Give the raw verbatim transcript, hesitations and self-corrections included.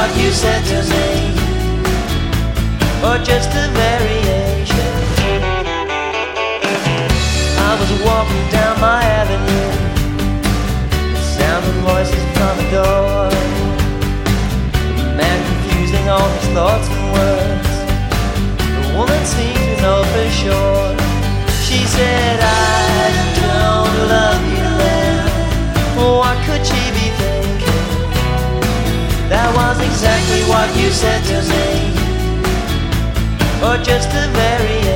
what you said to me, or just a variation. I was walking down my avenue, the sound of voices from the door, the man confusing all his thoughts and words. The woman seemed to know for sure. She said, I don't love you now. What could she be thinking? That was exactly what you said to me, or just a variation.